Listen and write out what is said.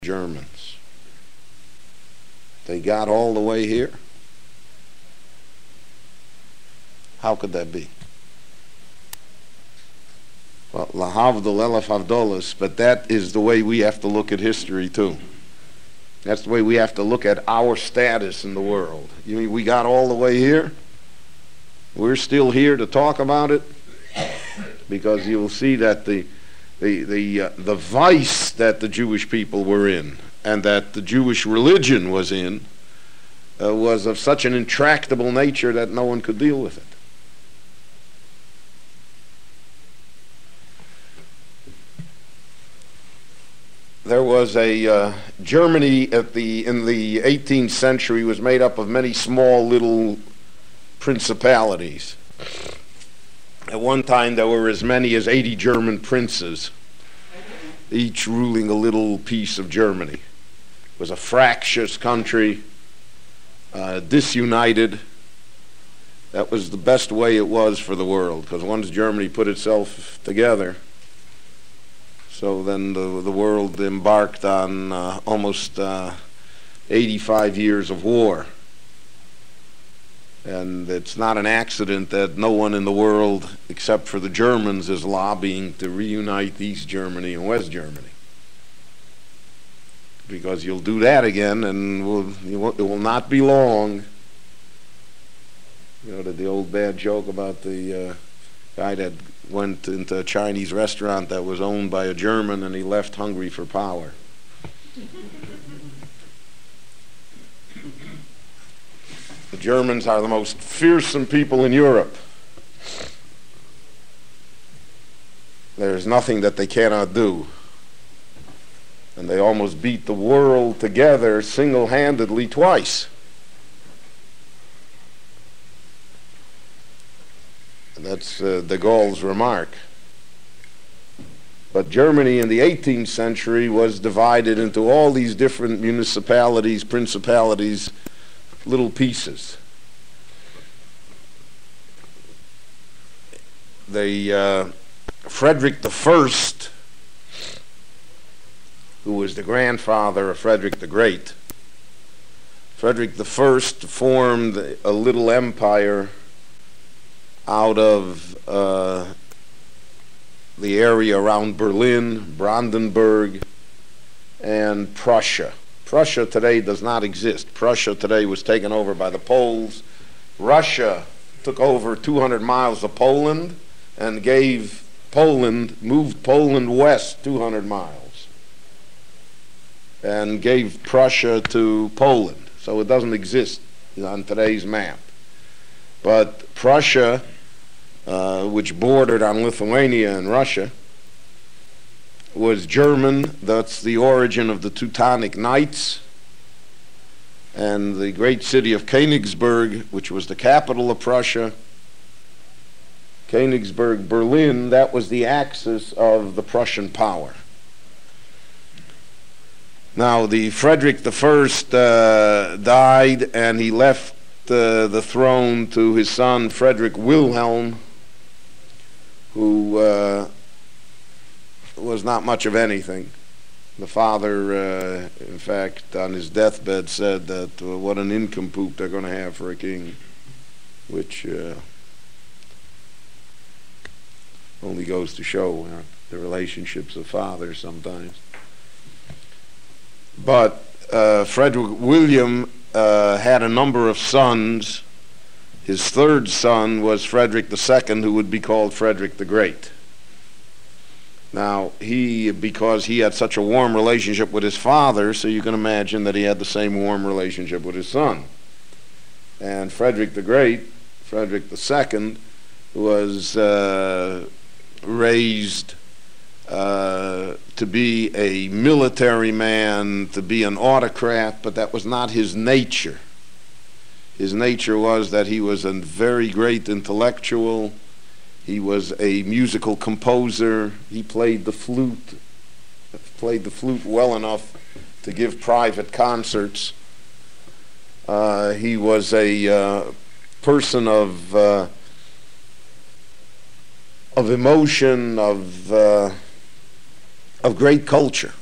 Germans. They got all the way here. How could that be? Well, lahavdol elef havdolas, but that is the way we have to look at history too. That's the way we have to look at our status in the world. You mean we got all the way here? We're still here to talk about it? Because you'll see that the vice that the Jewish people were in and that the Jewish religion was in was of such an intractable nature that no one could deal with it. There was a Germany in the 18th century was made up of many small little principalities. At one time there were as many as 80 German princes, each ruling a little piece of Germany. It was a fractious country, disunited. That was the best way it was for the world, because once Germany put itself together, so then the world embarked on almost 85 years of war. And it's not an accident that no one in the world, except for the Germans, is lobbying to reunite East Germany and West Germany. Because you'll do that again, and it will not be long. You know, the old bad joke about the guy that went into a Chinese restaurant that was owned by a German, and he left hungry for power. The Germans are the most fearsome people in Europe. There's nothing that they cannot do. And they almost beat the world together single-handedly twice. And that's de Gaulle's remark. But Germany in the 18th century was divided into all these different municipalities, principalities, little pieces. Frederick I, who was the grandfather of Frederick the Great, Frederick I formed a little empire out of the area around Berlin, Brandenburg, and Prussia. Prussia today does not exist. Prussia today was taken over by the Poles. Russia took over 200 miles of Poland and moved Poland west 200 miles and gave Prussia to Poland. So it doesn't exist on today's map. But Prussia, which bordered on Lithuania and Russia, was German. That's the origin of the Teutonic Knights. And the great city of Königsberg, which was the capital of Prussia, Königsberg, Berlin, that was the axis of the Prussian power. Now, the Frederick I died, and he left the throne to his son Frederick Wilhelm, who was not much of anything. The father, in fact, on his deathbed said that what an nincompoop they're going to have for a king, which only goes to show the relationships of fathers sometimes. But Frederick William had a number of sons. His third son was Frederick II, who would be called Frederick the Great. Now, because he had such a warm relationship with his father, so you can imagine that he had the same warm relationship with his son. And Frederick the Great, Frederick II, was raised to be a military man, to be an autocrat, but that was not his nature. His nature was that he was a very great intellectual. He was a musical composer. He played the flute well enough to give private concerts. He was a person of emotion, of great culture.